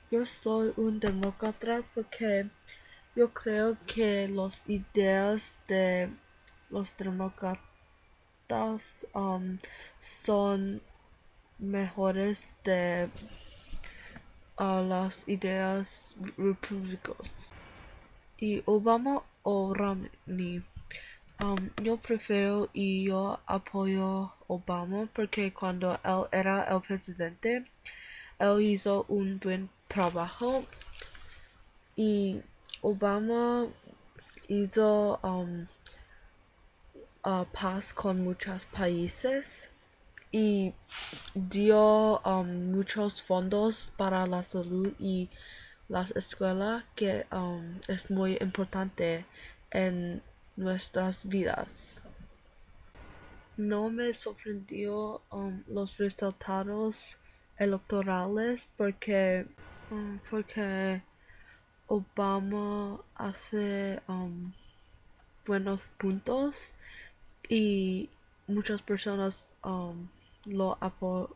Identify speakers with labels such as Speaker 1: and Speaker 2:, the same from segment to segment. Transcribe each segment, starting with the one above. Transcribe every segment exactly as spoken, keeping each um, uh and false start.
Speaker 1: Yo soy un demócrata porque yo creo que las ideas de los demócratas um, son mejores de uh, las ideas repúblicas. Y Obama o Romney, um, yo prefiero y yo apoyo Obama porque cuando él era el presidente, él hizo un buen trabajo y Obama hizo um, uh, paz con muchos países y dio um, muchos fondos para la salud y las escuelas que um, es muy importante en nuestras vidas. No me sorprendió um, los resultados electorales porque, um, porque Obama hace um, buenos puntos y muchas personas um, lo, apo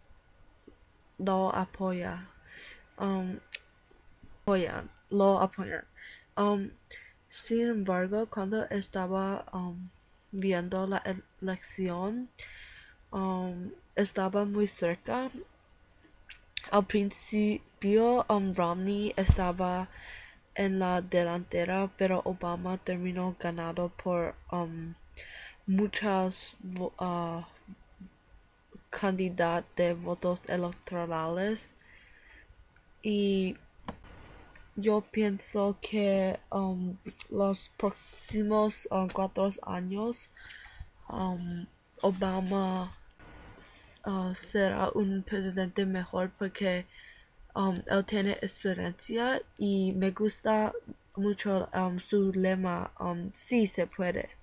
Speaker 1: lo apoya, um, apoyan, lo apoyan. Um, sin embargo, cuando estaba um, viendo la elección, um, estaba muy cerca. Al principio, um, Romney estaba en la delantera, pero Obama terminó ganado por um, muchas uh, cantidad de votos electorales y yo pienso que um, los próximos uh, cuatro años um, Obama uh, será un presidente mejor porque um, él tiene experiencia y me gusta mucho um, su lema, um, sí se puede.